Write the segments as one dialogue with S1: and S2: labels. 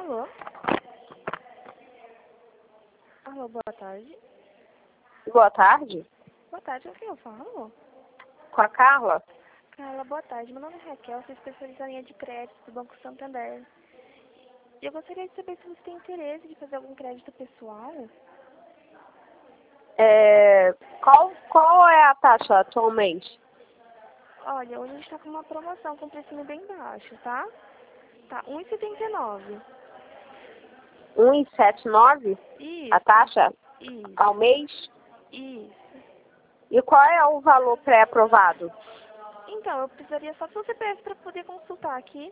S1: Alô? Alô, boa tarde.
S2: Boa tarde.
S1: Boa tarde, com quem eu falo?
S2: Com a Carla?
S1: Carla, boa tarde. Meu nome é Raquel, sou especialista em linha de crédito do Banco Santander. E eu gostaria de saber se você tem interesse de fazer algum crédito pessoal.
S2: Qual é a taxa atualmente?
S1: Olha, hoje a gente está com uma promoção com precinho bem baixo, tá? Tá, R$ 1,79.
S2: 1,79
S1: Isso,
S2: a taxa
S1: isso,
S2: ao mês?
S1: isso.
S2: E qual é o valor pré-aprovado?
S1: Então, eu precisaria só do seu CPF para poder consultar aqui.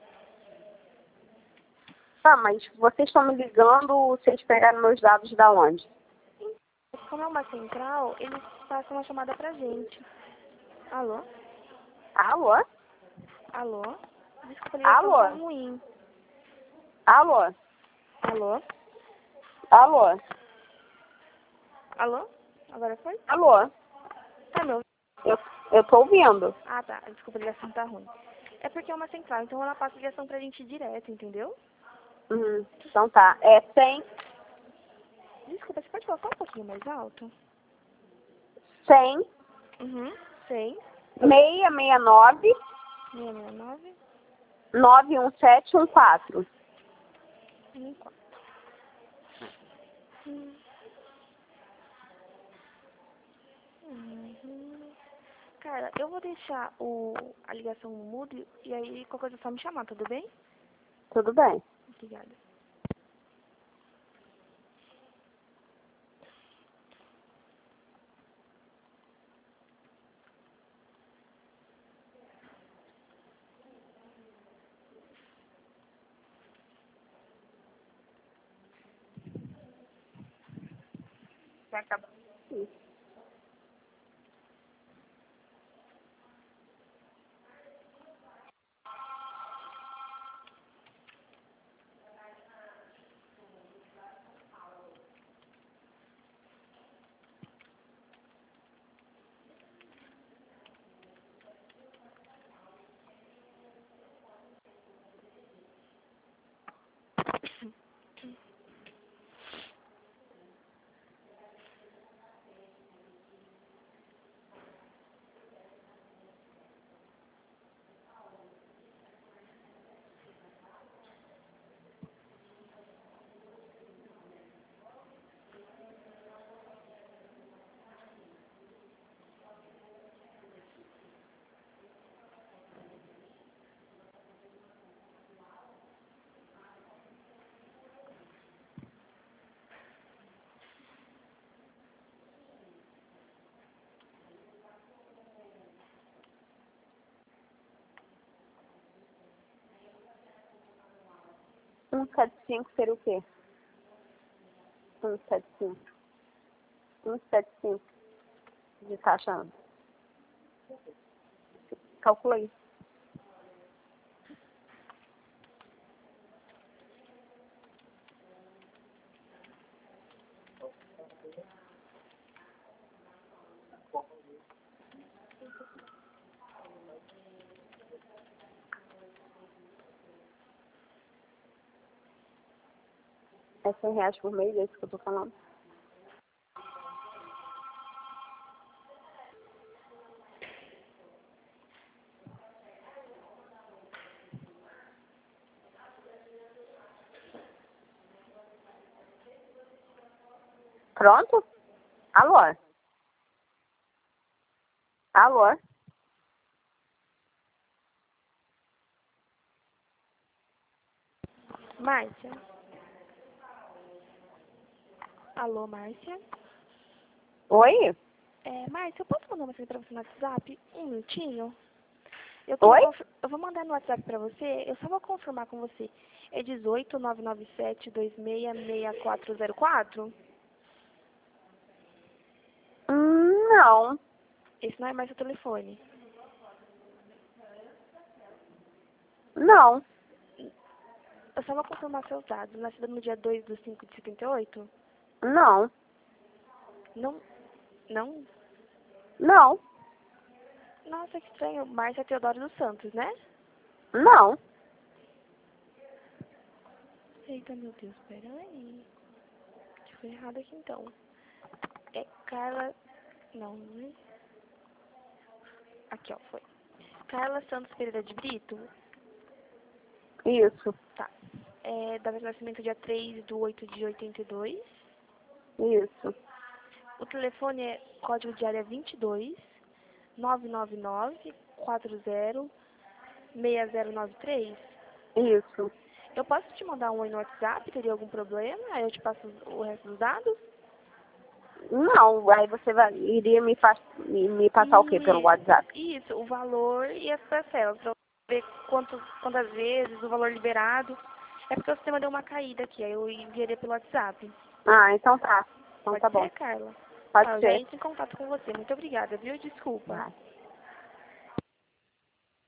S2: Ah, mas vocês estão me ligando, vocês pegaram meus dados da onde?
S1: Como é uma central, eles passam uma chamada pra gente. Alô?
S2: Alô?
S1: Alô? Desculpa, a ligação tá
S2: Alô?
S1: ruim.
S2: Alô?
S1: Alô?
S2: Alô?
S1: Alô? Agora foi?
S2: Alô?
S1: Tá me ouvindo?
S2: Eu tô ouvindo.
S1: Ah, tá. Desculpa, a ligação tá ruim. É porque é uma central, então ela passa a ligação pra gente direto, entendeu?
S2: Então tá. É 100,
S1: Desculpa, você pode falar só um pouquinho mais alto?
S2: 100,
S1: Uhum. 6,
S2: 669,
S1: 669,
S2: 91714.
S1: 14. Uhum. Cara, eu vou deixar a ligação muda e aí qualquer coisa é só me chamar, tudo bem?
S2: Tudo bem.
S1: Obrigada.
S2: Vai acabar. Sim. Um 175 seria o quê? 175. 175 de taxa. Calcula aí. É R$ 100 por mês, é isso que eu tô falando. Pronto? Alô? Alô?
S1: Márcia? Alô, Márcia?
S2: Oi?
S1: Márcia, eu posso mandar uma mensagem pra você no WhatsApp? Um minutinho?
S2: Oi?
S1: Eu vou mandar no WhatsApp pra você, eu só vou confirmar com você. É 18997266404?
S2: Não.
S1: Esse não é mais o telefone.
S2: Não.
S1: Eu só vou confirmar seus dados. Nascida no dia 2/5/78?
S2: Não.
S1: Não? Não?
S2: Não.
S1: Nossa, que estranho. Márcia Teodoro dos Santos, né?
S2: Não.
S1: Eita, meu Deus, peraí. Deixa eu ver errado aqui então. É Carla... Não, né? Aqui, ó, foi. Carla Santos Pereira de Brito?
S2: Isso,
S1: Tá. Data de nascimento dia 3/8/82.
S2: isso,
S1: O telefone é código de área 22 999 40 6093.
S2: isso.
S1: Eu posso te mandar um oi no WhatsApp? Teria algum problema? Aí eu te passo o resto dos dados?
S2: Não, aí você iria me passar o quê pelo WhatsApp?
S1: Isso, o valor e as parcelas. Pra eu ver quantas vezes, o valor liberado. É porque o sistema deu uma caída aqui, aí eu enviaria pelo WhatsApp.
S2: Ah, então tá. Então
S1: Pode
S2: tá bom.
S1: ser, Carla?
S2: Pode
S1: Tá, eu já
S2: ser.
S1: entro em contato com você. Muito obrigada, viu? Desculpa.
S2: Vai.